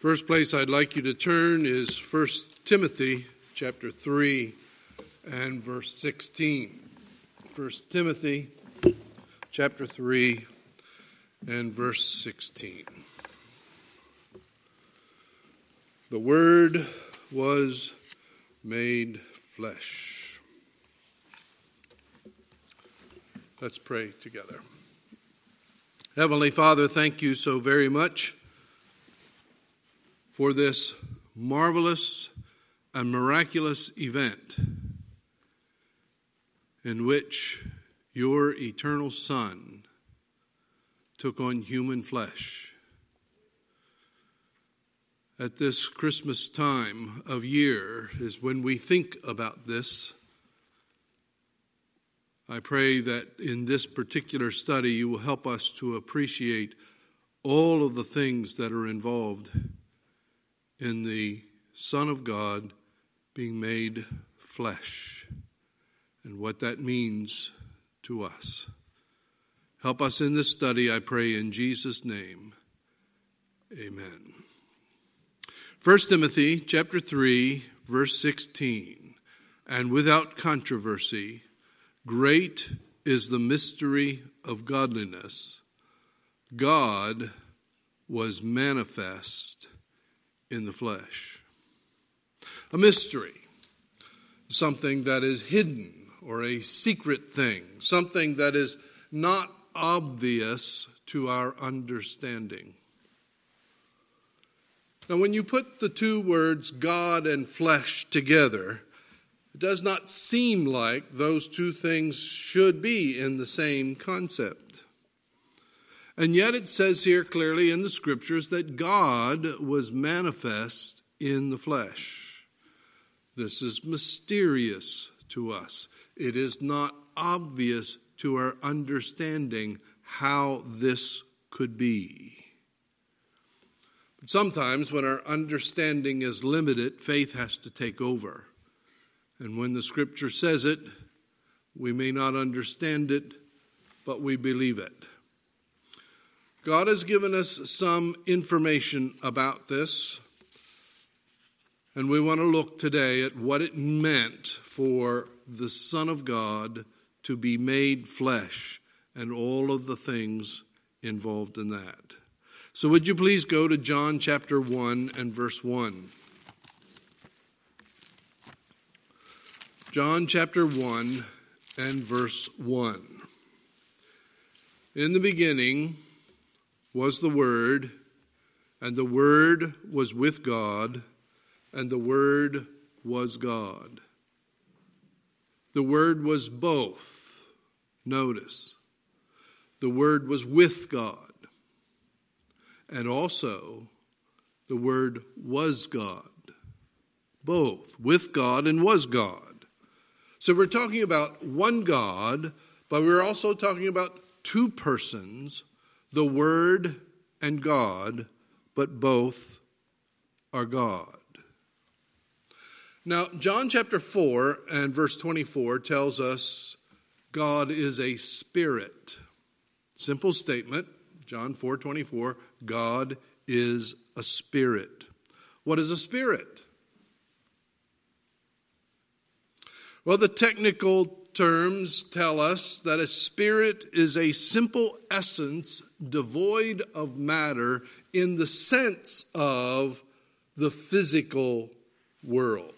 First place I'd like you to turn is 1 Timothy chapter 3 and verse 16. 1 Timothy chapter 3 and verse 16. The Word was made flesh. Let's pray together. Heavenly Father, thank you so very much for this marvelous and miraculous event in which your eternal Son took on human flesh. At this Christmas time of year is when we think about this. I pray that in this particular study you will help us to appreciate all of the things that are involved in the Son of God being made flesh and what that means to us. Help us in this study, I pray in Jesus' name. Amen. 1 Timothy chapter 3, verse 16, and without controversy, great is the mystery of godliness. God was manifest in the flesh. A mystery, something that is hidden or a secret thing, something that is not obvious to our understanding. Now, when you put the two words God and flesh together, it does not seem like those two things should be in the same concept. And yet it says here clearly in the Scriptures that God was manifest in the flesh. This is mysterious to us. It is not obvious to our understanding how this could be. But sometimes when our understanding is limited, faith has to take over. And when the Scripture says it, we may not understand it, but we believe it. God has given us some information about this, and we want to look today at what it meant for the Son of God to be made flesh and all of the things involved in that. So would you please go to John chapter 1 and verse 1. John chapter 1 and verse 1. In the beginning was the Word, and the Word was with God, and the Word was God. The Word was both. Notice, the Word was with God, and also the Word was God. Both, with God and was God. So we're talking about one God, but we're also talking about two persons, the Word and God, but both are God. Now, John chapter 4 and verse 24 tells us God is a spirit. Simple statement, John 4:24, God is a spirit. What is a spirit? Well, the technical terms tell us that a spirit is a simple essence devoid of matter in the sense of the physical world.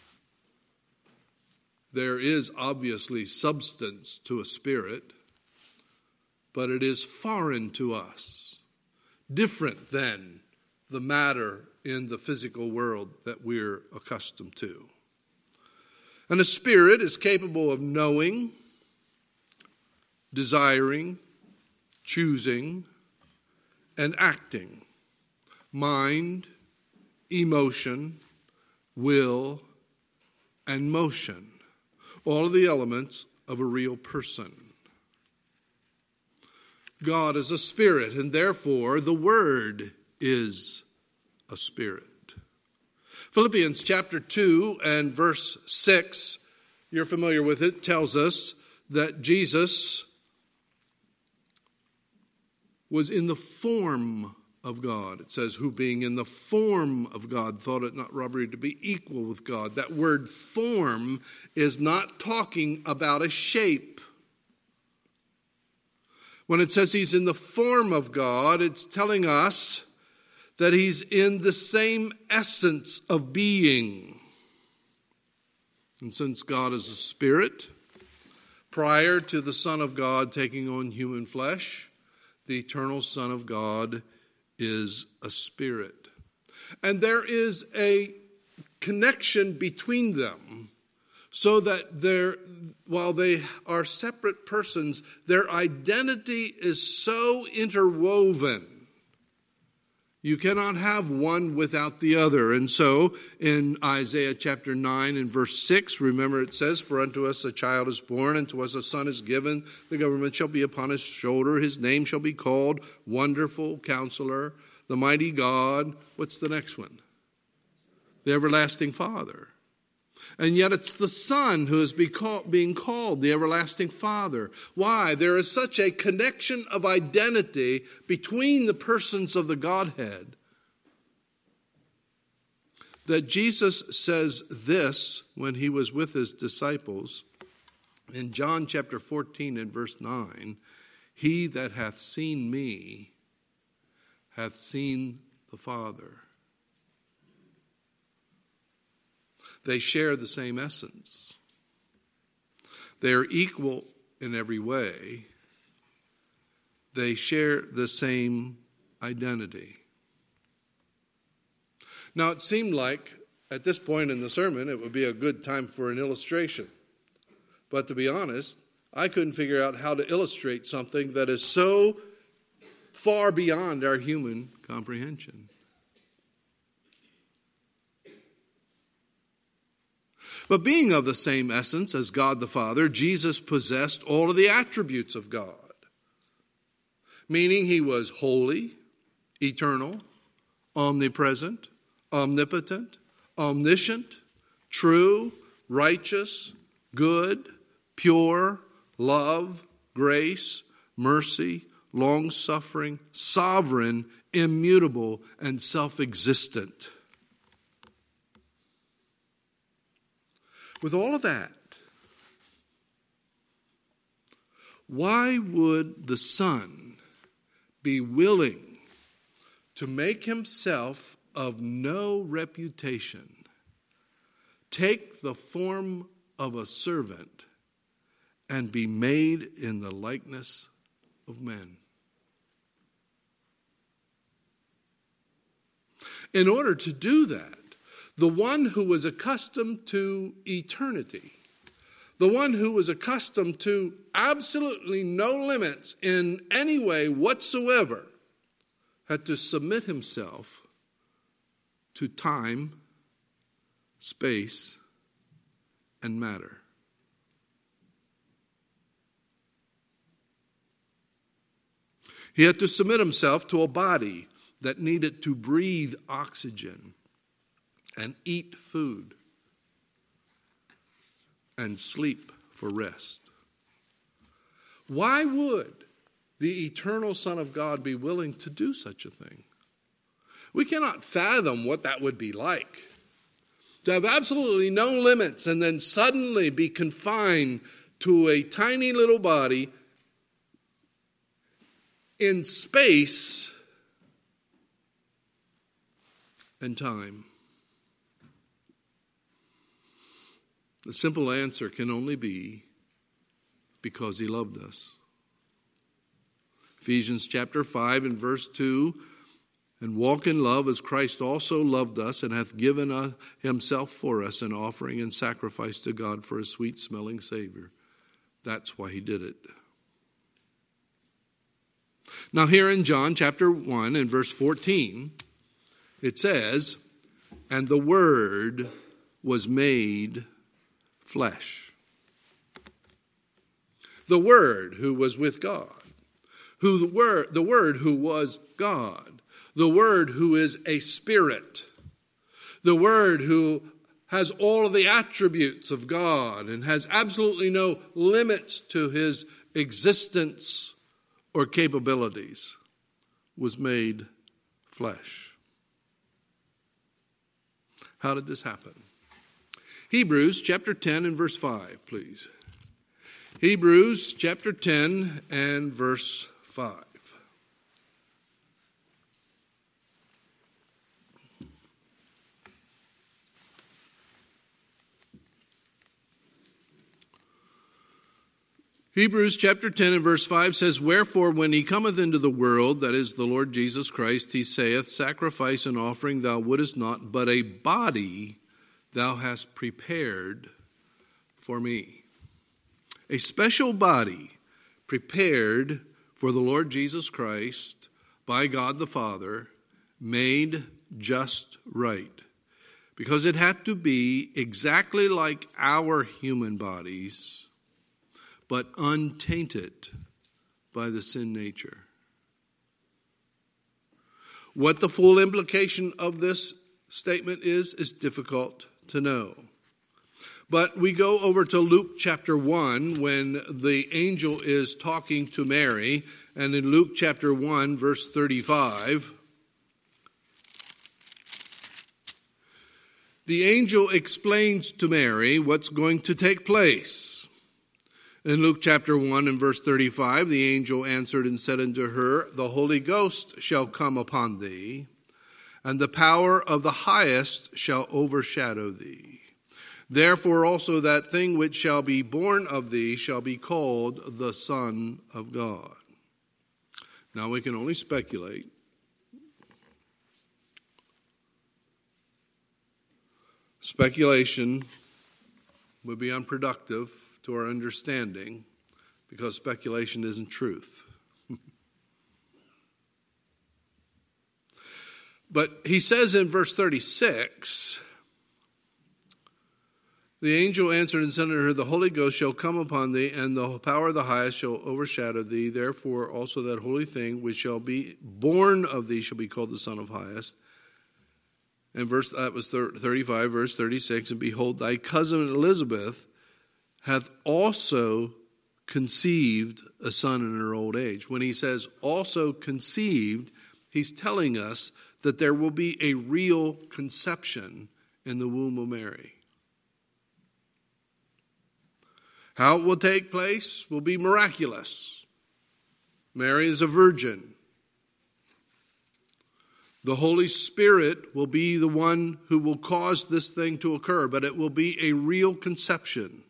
There is obviously substance to a spirit, but it is foreign to us, different than the matter in the physical world that we're accustomed to. And a spirit is capable of knowing, desiring, choosing, and acting. Mind, emotion, will, and motion. All of the elements of a real person. God is a spirit, and therefore the Word is a spirit. Philippians chapter 2 and verse 6, you're familiar with it, tells us that Jesus was in the form of God. It says, who being in the form of God thought it not robbery to be equal with God. That word form is not talking about a shape. When it says he's in the form of God, it's telling us that he's in the same essence of being. And since God is a spirit, prior to the Son of God taking on human flesh, the eternal Son of God is a spirit. And there is a connection between them so that while they are separate persons, their identity is so interwoven. You cannot have one without the other. And so in Isaiah chapter 9 and verse 6, remember it says, for unto us a child is born, and to us a son is given. The government shall be upon his shoulder. His name shall be called Wonderful Counselor, the Mighty God. What's the next one? The Everlasting Father. And yet it's the Son who is being called the Everlasting Father. Why? There is such a connection of identity between the persons of the Godhead that Jesus says this when he was with his disciples in John chapter 14 and verse 9, he that hath seen me hath seen the Father. They share the same essence. They are equal in every way. They share the same identity. Now, it seemed like at this point in the sermon it would be a good time for an illustration. But to be honest, I couldn't figure out how to illustrate something that is so far beyond our human comprehension. But being of the same essence as God the Father, Jesus possessed all of the attributes of God. Meaning he was holy, eternal, omnipresent, omnipotent, omniscient, true, righteous, good, pure, love, grace, mercy, long-suffering, sovereign, immutable, and self-existent. With all of that, why would the Son be willing to make himself of no reputation, take the form of a servant, and be made in the likeness of men? In order to do that, the one who was accustomed to eternity, the one who was accustomed to absolutely no limits in any way whatsoever, had to submit himself to time, space, and matter. He had to submit himself to a body that needed to breathe oxygen and eat food and sleep for rest. Why would the eternal Son of God be willing to do such a thing? We cannot fathom what that would be like. To have absolutely no limits and then suddenly be confined to a tiny little body in space and time. The simple answer can only be because he loved us. Ephesians chapter 5 and verse 2, and walk in love as Christ also loved us and hath given himself for us an offering and sacrifice to God for a sweet-smelling Savior. That's why he did it. Now here in John chapter 1 and verse 14, it says, and the Word was made flesh. The Word who was with God, the Word who was God, the Word who is a spirit, the Word who has all of the attributes of God and has absolutely no limits to his existence or capabilities, was made flesh. How did this happen? Hebrews chapter 10 and verse 5, please. Hebrews chapter 10 and verse 5. Hebrews chapter 10 and verse 5 says, Wherefore, when he cometh into the world, that is the Lord Jesus Christ, he saith, Sacrifice and offering thou wouldest not, but a body thou hast prepared for me. A special body prepared for the Lord Jesus Christ by God the Father, made just right. Because it had to be exactly like our human bodies, but untainted by the sin nature. What the full implication of this statement is difficult to know. But we go over to Luke chapter 1 when the angel is talking to Mary, and in Luke chapter 1 verse 35, the angel explains to Mary what's going to take place. In Luke chapter 1 and verse 35, the angel answered and said unto her, The Holy Ghost shall come upon thee, and the power of the highest shall overshadow thee. Therefore also that thing which shall be born of thee shall be called the Son of God. Now we can only speculate. Speculation would be unproductive to our understanding, because speculation isn't truth. But he says in verse 36, the angel answered and said unto her, The Holy Ghost shall come upon thee, and the power of the highest shall overshadow thee. Therefore also that holy thing which shall be born of thee shall be called the Son of Highest. And that was 35, verse 36, And behold, thy cousin Elizabeth hath also conceived a son in her old age. When he says also conceived, he's telling us that there will be a real conception in the womb of Mary. How it will take place will be miraculous. Mary is a virgin. The Holy Spirit will be the one who will cause this thing to occur, but it will be a real conception.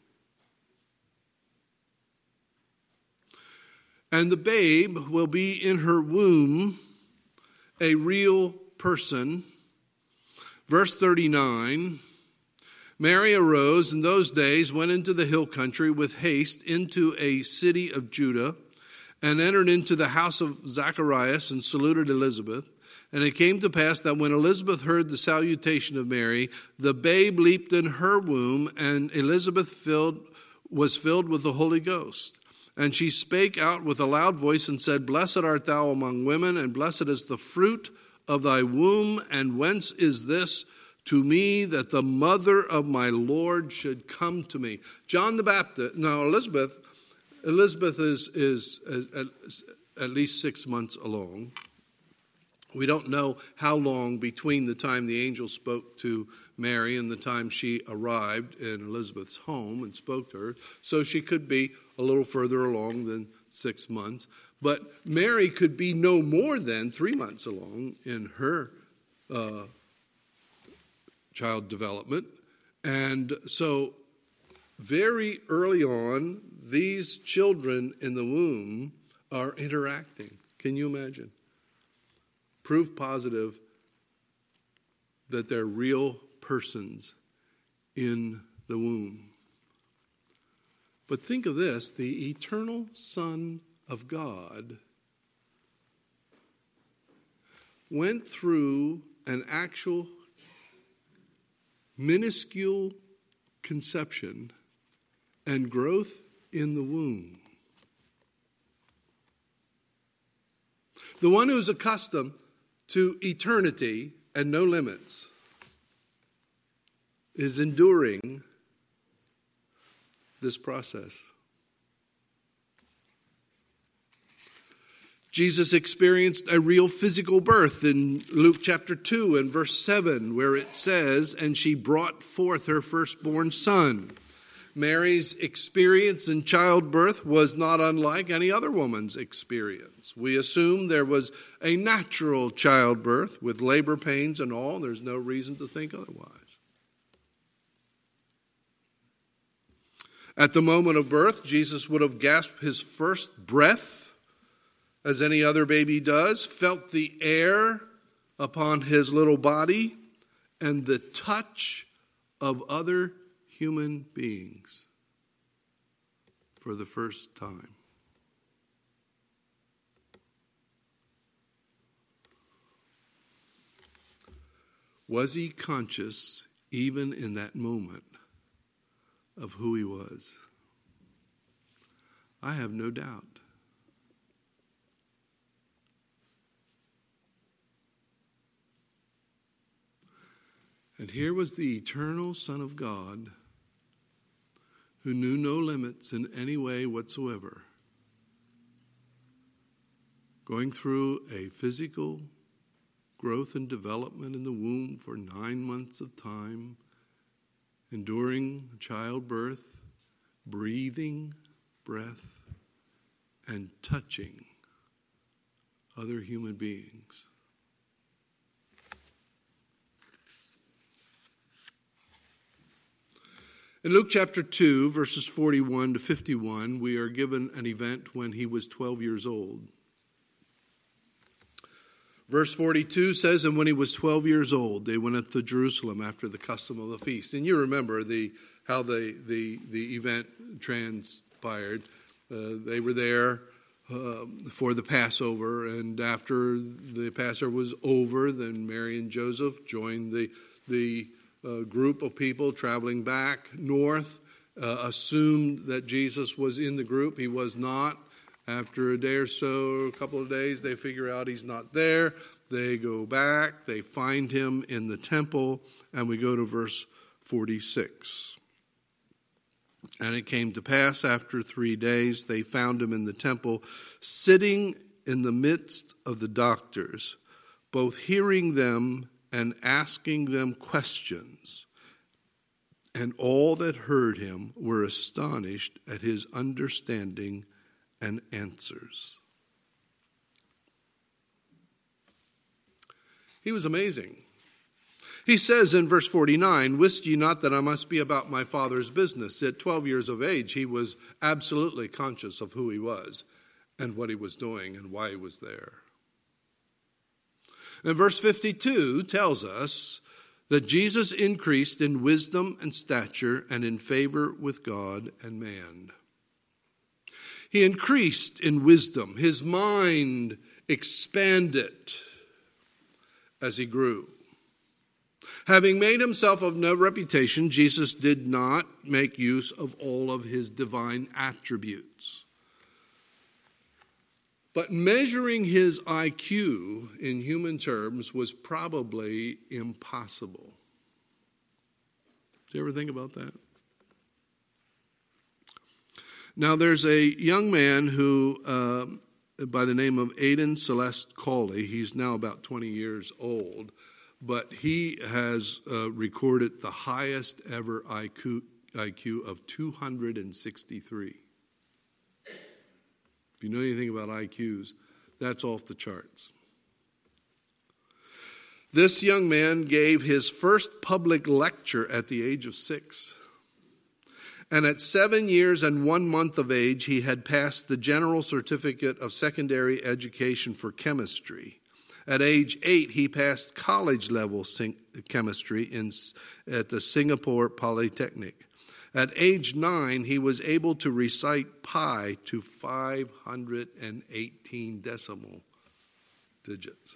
And the babe will be in her womb a real person. Verse 39, Mary arose in those days, went into the hill country with haste into a city of Judah, and entered into the house of Zacharias and saluted Elizabeth. And it came to pass that when Elizabeth heard the salutation of Mary, the babe leaped in her womb, and Elizabeth was filled with the Holy Ghost. And she spake out with a loud voice and said, Blessed art thou among women, and blessed is the fruit of thy womb. And whence is this to me that the mother of my Lord should come to me? John the Baptist. Now Elizabeth is at least 6 months along. We don't know how long between the time the angel spoke to Mary and the time she arrived in Elizabeth's home and spoke to her. So she could be a little further along than 6 months. But Mary could be no more than 3 months along in her child development. And so very early on, these children in the womb are interacting. Can you imagine? Proof positive that they're real persons in the womb. But think of this, the eternal Son of God went through an actual minuscule conception and growth in the womb. The one who's accustomed to eternity and no limits is enduring this process. Jesus experienced a real physical birth in Luke chapter 2 and verse 7, where it says, "And she brought forth her firstborn son." Mary's experience in childbirth was not unlike any other woman's experience. We assume there was a natural childbirth with labor pains and all. There's no reason to think otherwise. At the moment of birth, Jesus would have gasped his first breath, as any other baby does, felt the air upon his little body, and the touch of other human beings for the first time. Was he conscious, even in that moment, of who he was? I have no doubt. And here was the eternal Son of God, who knew no limits in any way whatsoever, going through a physical growth and development in the womb for 9 months of time, enduring childbirth, breathing breath, and touching other human beings. In Luke chapter 2, verses 41 to 51, we are given an event when he was 12 years old. Verse 42 says, "And when he was 12 years old, they went up to Jerusalem after the custom of the feast." And you remember how the event transpired. They were there for the Passover, and after the Passover was over, then Mary and Joseph joined the group of people traveling back north, assumed that Jesus was in the group. He was not. After a day or so, a couple of days, they figure out he's not there. They go back. They find him in the temple. And we go to verse 46. "And it came to pass after 3 days, they found him in the temple, sitting in the midst of the doctors, both hearing them and asking them questions. And all that heard him were astonished at his understanding and answers." He was amazing. He says in verse 49, "Wist ye not that I must be about my Father's business?" At 12 years of age, he was absolutely conscious of who he was and what he was doing and why he was there. And verse 52 tells us that Jesus increased in wisdom and stature and in favor with God and man. He increased in wisdom. His mind expanded as he grew. Having made himself of no reputation, Jesus did not make use of all of his divine attributes. But measuring his IQ in human terms was probably impossible. Do you ever think about that? Now, there's a young man who, by the name of Aidan Celeste Cawley, he's now about 20 years old, but he has recorded the highest ever IQ of 263. If you know anything about IQs, that's off the charts. This young man gave his first public lecture at the age of 6. And at 7 years and 1 month of age, he had passed the General Certificate of Secondary Education for Chemistry. At age 8, he passed college-level chemistry at the Singapore Polytechnic. At age 9, he was able to recite pi to 518 decimal digits.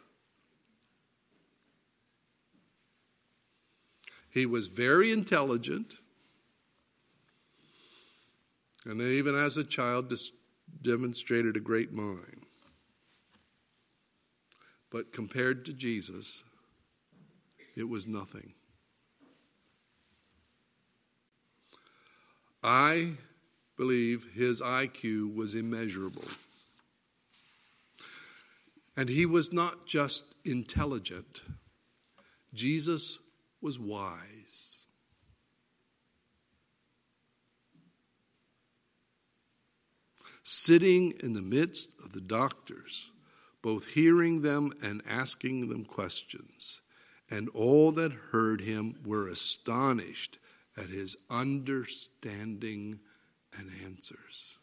He was very intelligent, and even as a child demonstrated a great mind. But compared to Jesus, it was nothing. I believe his IQ was immeasurable. And he was not just intelligent. Jesus was wise. Sitting in the midst of the doctors, both hearing them and asking them questions, and all that heard him were astonished at his understanding and answers.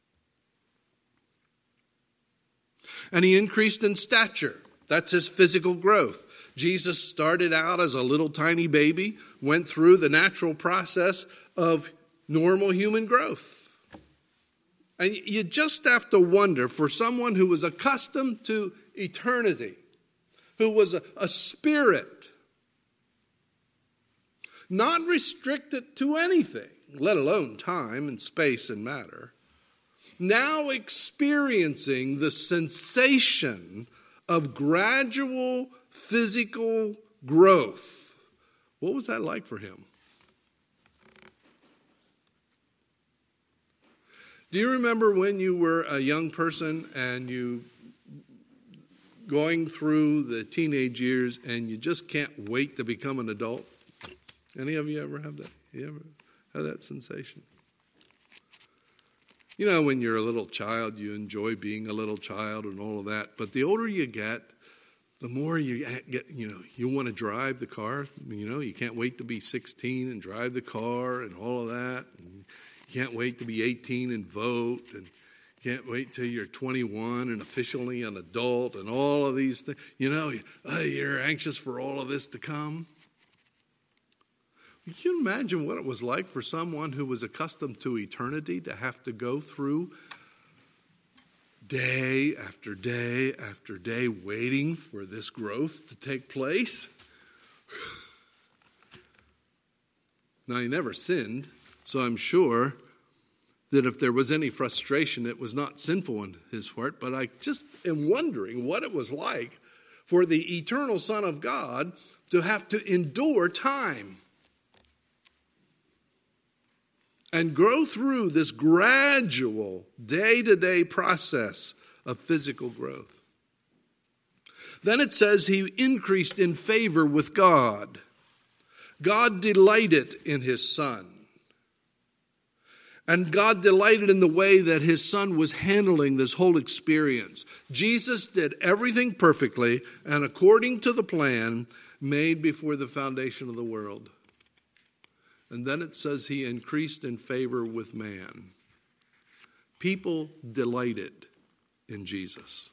And he increased in stature. That's his physical growth. Jesus started out as a little tiny baby, went through the natural process of normal human growth. And you just have to wonder, for someone who was accustomed to eternity, who was a spirit, not restricted to anything, let alone time and space and matter, now experiencing the sensation of gradual physical growth. What was that like for him? Do you remember when you were a young person and you going through the teenage years and you just can't wait to become an adult? Any of you ever have that? You ever have that sensation? You know, when you're a little child, you enjoy being a little child and all of that. But the older you get, the more you get, you want to drive the car. You can't wait to be 16 and drive the car and all of that. And you can't wait to be 18 and vote. And can't wait till you're 21 and officially an adult and all of these things. You're anxious for all of this to come. Can you imagine what it was like for someone who was accustomed to eternity to have to go through day after day after day waiting for this growth to take place? Now, he never sinned, so I'm sure that if there was any frustration, it was not sinful in his heart. But I just am wondering what it was like for the eternal Son of God to have to endure time and grow through this gradual day-to-day process of physical growth. Then it says he increased in favor with God. God delighted in his Son. And God delighted in the way that his Son was handling this whole experience. Jesus did everything perfectly and according to the plan made before the foundation of the world. And then it says he increased in favor with man. People delighted in Jesus.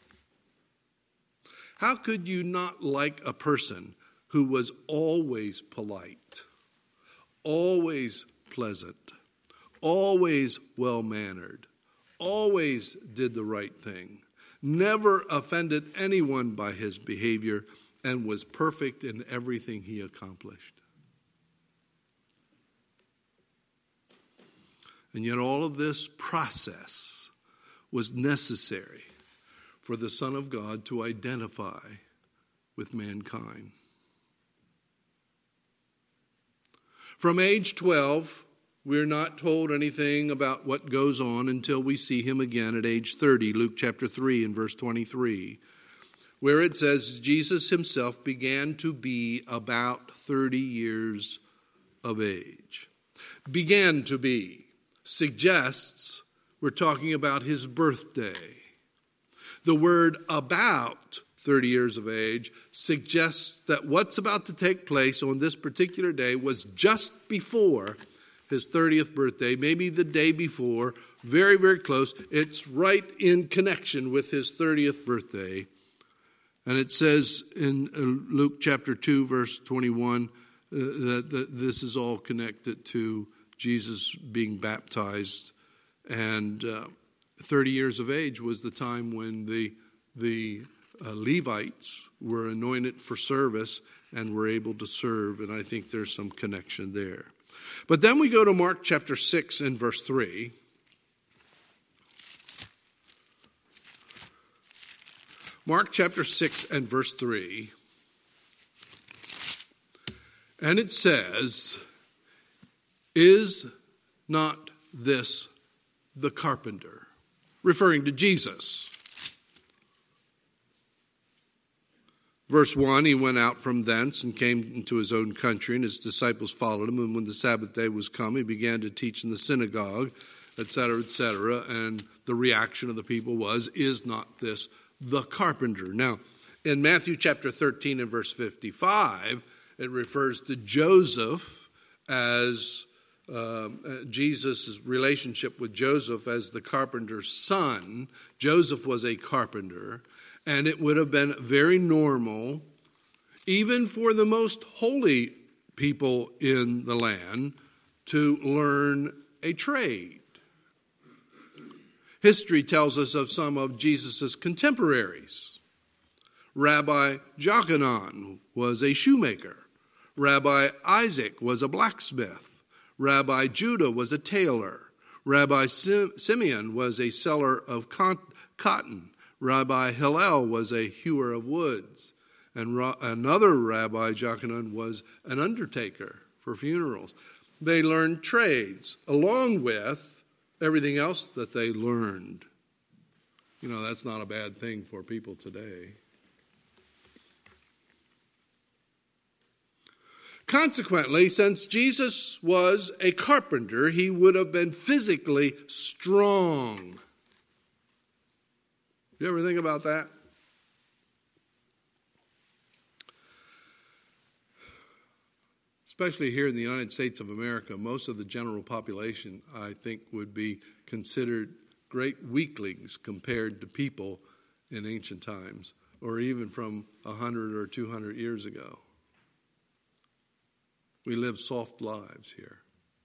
How could you not like a person who was always polite, always pleasant, always well-mannered, always did the right thing, never offended anyone by his behavior, and was perfect in everything he accomplished? And yet all of this process was necessary for the Son of God to identify with mankind. From age 12, we're not told anything about what goes on until we see him again at age 30, Luke chapter 3 and verse 23, where it says Jesus himself began to be about 30 years of age. Began to be suggests we're talking about his birthday. The word about 30 years of age suggests that what's about to take place on this particular day was just before his 30th birthday, maybe the day before, very, very close. It's right in connection with his 30th birthday. And it says in Luke chapter 2, verse 21, that this is all connected to Jesus being baptized, and 30 years of age was the time when the Levites were anointed for service and were able to serve, and I think there's some connection there. But then we go to Mark chapter 6 and verse 3. Mark chapter 6 and verse 3. And it says, "Is not this the carpenter?" Referring to Jesus. Verse 1, he went out from thence and came into his own country, and his disciples followed him. And when the Sabbath day was come, he began to teach in the synagogue, etc., etc. And the reaction of the people was, is not this the carpenter? Now, in Matthew chapter 13 and verse 55, it refers to Joseph as Jesus' relationship with Joseph as the carpenter's son. Joseph was a carpenter, and it would have been very normal, even for the most holy people in the land, to learn a trade. History tells us of some of Jesus' contemporaries. Rabbi Jochanan was a shoemaker. Rabbi Isaac was a blacksmith. Rabbi Judah was a tailor. Rabbi Simeon was a seller of cotton. Rabbi Hillel was a hewer of woods. And another Rabbi Jochanan was an undertaker for funerals. They learned trades along with everything else that they learned. You know, that's not a bad thing for people today. Consequently, since Jesus was a carpenter, he would have been physically strong. You ever think about that? Especially here in the United States of America, most of the general population, I think, would be considered great weaklings compared to people in ancient times, or even from 100 or 200 years ago. We live soft lives here.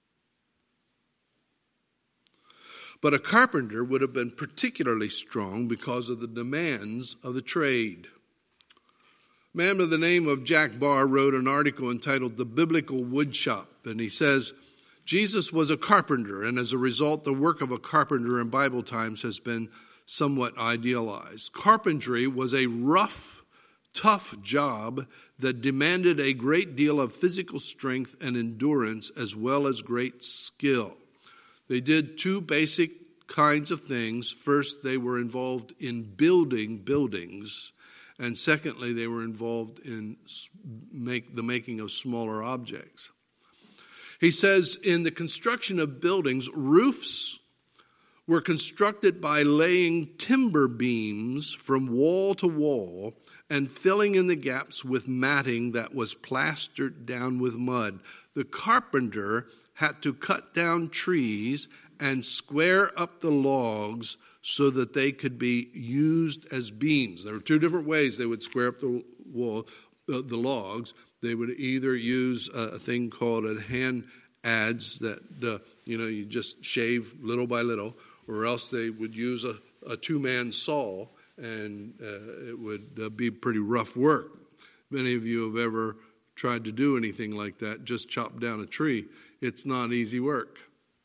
But a carpenter would have been particularly strong because of the demands of the trade. A man by the name of Jack Barr wrote an article entitled The Biblical Woodshop, and he says, Jesus was a carpenter, and as a result, the work of a carpenter in Bible times has been somewhat idealized. Carpentry was a rough, tough job that demanded a great deal of physical strength and endurance as well as great skill. They did two basic kinds of things. First, they were involved in building buildings, and secondly, they were involved in the making of smaller objects. He says, in the construction of buildings, roofs were constructed by laying timber beams from wall to wall and filling in the gaps with matting that was plastered down with mud. The carpenter had to cut down trees and square up the logs so that they could be used as beams. There were two different ways they would square up the logs. They would either use a thing called a hand adze that you just shave little by little, or else they would use a two-man saw, and it would be pretty rough work. Many of you have ever tried to do anything like that, just chop down a tree. It's not easy work.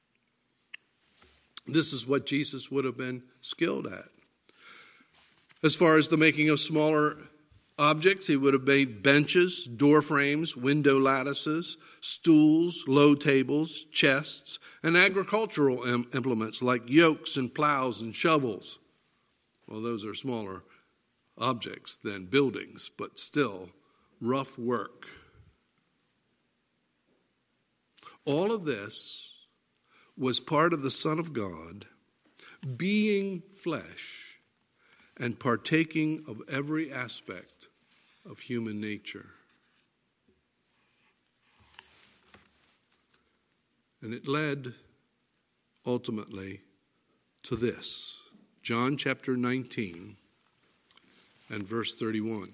This is what Jesus would have been skilled at. As far as the making of smaller objects, he would have made benches, door frames, window lattices, stools, low tables, chests, and agricultural implements like yokes and plows and shovels. Well, those are smaller objects than buildings, but still rough work. All of this was part of the Son of God being flesh and partaking of every aspect of human nature. And it led ultimately to this. John chapter 19 and verse 31.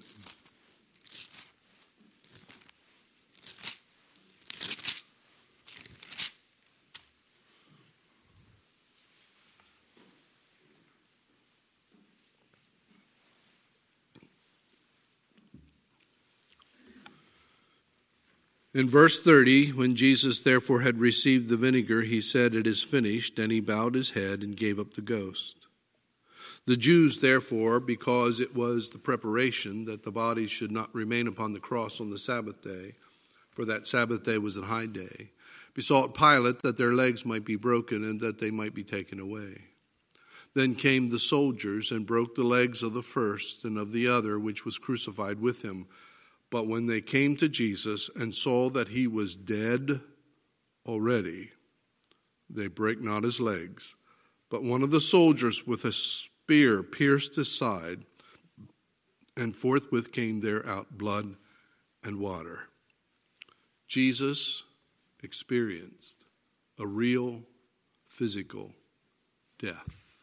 In verse 30, when Jesus therefore had received the vinegar, he said, "It is finished," and he bowed his head and gave up the ghost. The Jews, therefore, because it was the preparation that the bodies should not remain upon the cross on the Sabbath day, for that Sabbath day was a high day, besought Pilate that their legs might be broken and that they might be taken away. Then came the soldiers and broke the legs of the first and of the other which was crucified with him. But when they came to Jesus and saw that he was dead already, they brake not his legs. But one of the soldiers with a spear pierced his side, and forthwith came there out blood and water. Jesus experienced a real physical death.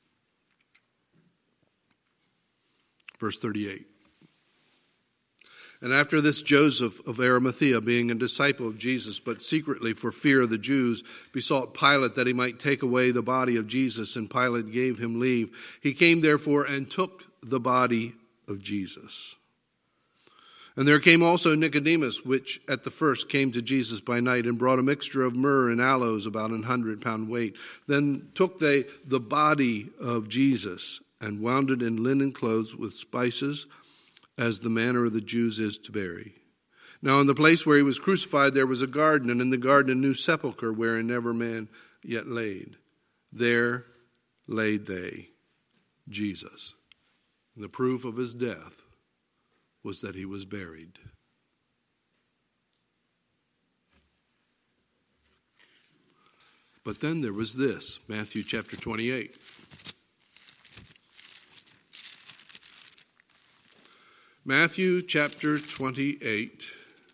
Verse 38. And after this, Joseph of Arimathea, being a disciple of Jesus, but secretly for fear of the Jews, besought Pilate that he might take away the body of Jesus, and Pilate gave him leave. He came therefore and took the body of Jesus. And there came also Nicodemus, which at the first came to Jesus by night, and brought a mixture of myrrh and aloes, about 100 pound weight. Then took they the body of Jesus, and wound it in linen clothes with spices, as the manner of the Jews is to bury. Now in the place where he was crucified there was a garden, and in the garden a new sepulchre, wherein never man yet laid. There laid they Jesus. And the proof of his death was that he was buried. But then there was this, Matthew chapter 28. Matthew chapter 28,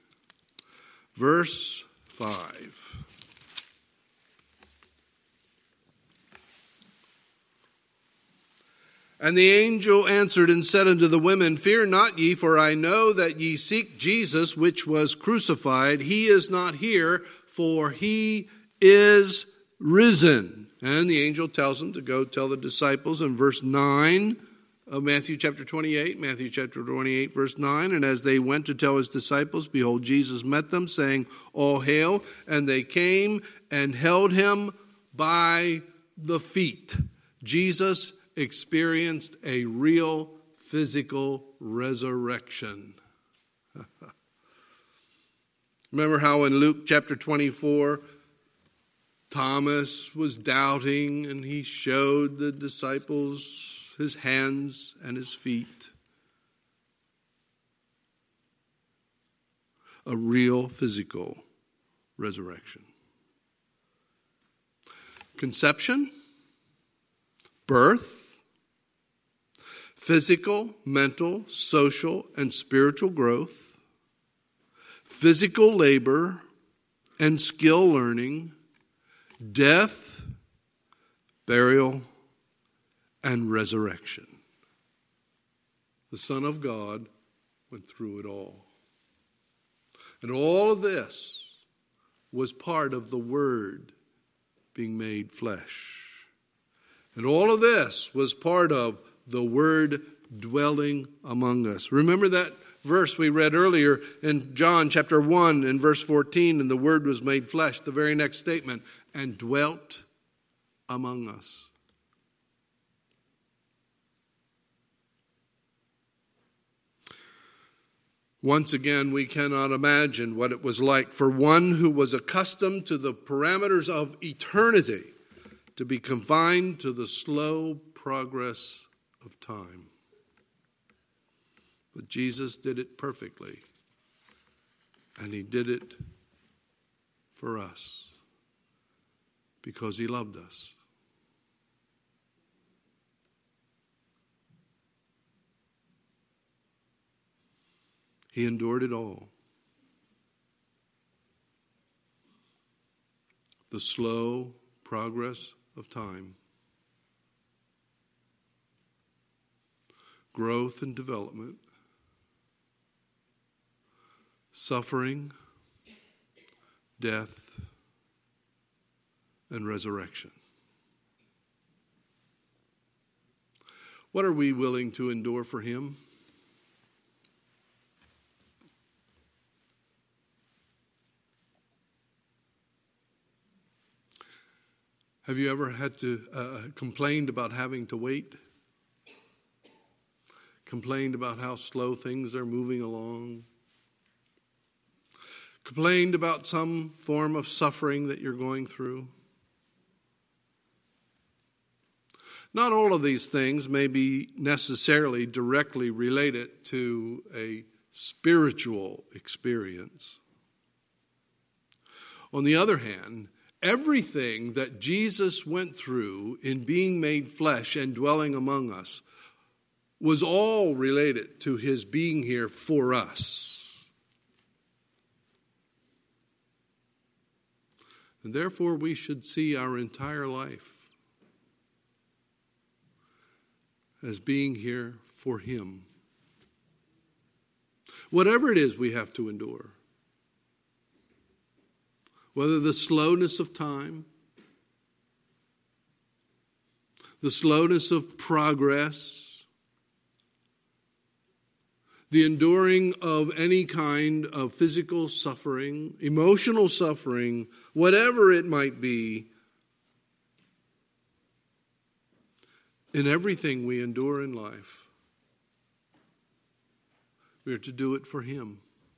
verse 5. And the angel answered and said unto the women, Fear not ye, for I know that ye seek Jesus, which was crucified. He is not here, for he is risen. And the angel tells them to go tell the disciples in verse 9 of Matthew chapter 28, Matthew chapter 28, verse 9. And as they went to tell his disciples, behold, Jesus met them, saying, All hail. And they came and held him by the feet. Jesus experienced a real physical resurrection. Remember how in Luke chapter 24, Thomas was doubting, and he showed the disciples his hands and his feet. A real physical resurrection. Conception, birth, physical, mental, social, and spiritual growth, physical labor and skill learning, death, burial, and resurrection. The Son of God went through it all. And all of this was part of the Word being made flesh. And all of this was part of the Word dwelling among us. Remember that verse we read earlier in John chapter 1 and verse 14, and the Word was made flesh. The very next statement, and dwelt among us. Once again, we cannot imagine what it was like for one who was accustomed to the parameters of eternity to be confined to the slow progress of time. But Jesus did it perfectly, and he did it for us because he loved us. He endured it all. The slow progress of time, growth and development, suffering, death, and resurrection. What are we willing to endure for him? Have you ever had to complained about having to wait? Complained about how slow things are moving along? Complained about some form of suffering that you're going through? Not all of these things may be necessarily directly related to a spiritual experience. On the other hand, everything that Jesus went through in being made flesh and dwelling among us was all related to his being here for us. And therefore, we should see our entire life as being here for him. Whatever it is we have to endure, whether the slowness of time, the slowness of progress, the enduring of any kind of physical suffering, emotional suffering, whatever it might be, in everything we endure in life, we are to do it for him,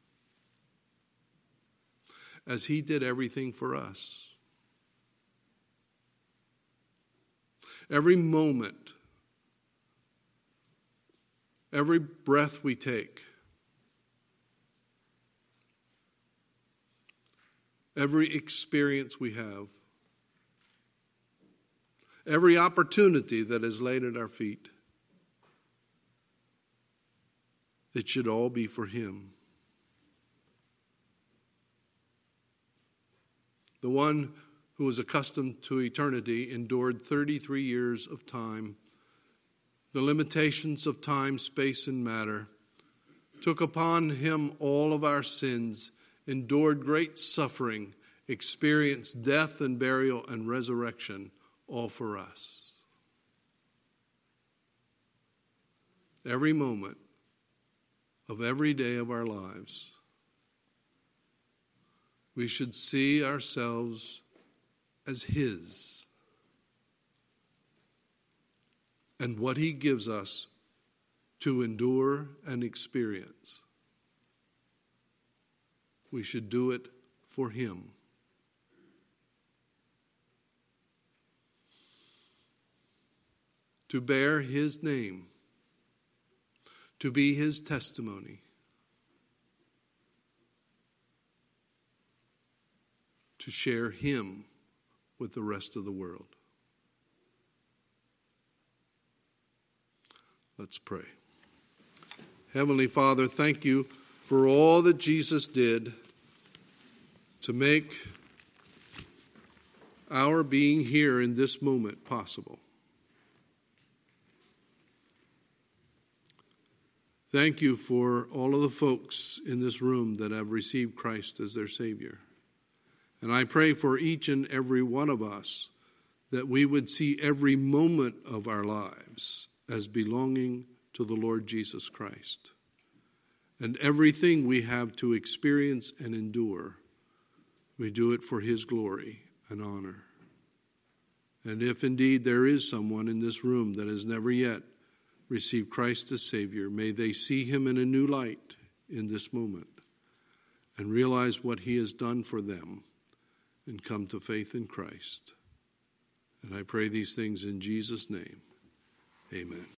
as he did everything for us. Every moment, every breath we take, every experience we have, every opportunity that is laid at our feet, it should all be for him. The one who was accustomed to eternity endured 33 years of time, the limitations of time, space, and matter, took upon him all of our sins, endured great suffering, experienced death and burial and resurrection, all for us. Every moment of every day of our lives, we should see ourselves as his, and what he gives us to endure and experience, we should do it for him. To bear his name, to be his testimony, to share him with the rest of the world. Let's pray. Heavenly Father, thank you for all that Jesus did to make our being here in this moment possible. Thank you for all of the folks in this room that have received Christ as their Savior. And I pray for each and every one of us that we would see every moment of our lives as belonging to the Lord Jesus Christ. And everything we have to experience and endure, we do it for his glory and honor. And if indeed there is someone in this room that has never yet received Christ as Savior, may they see him in a new light in this moment and realize what he has done for them and come to faith in Christ. And I pray these things in Jesus' name. Amen.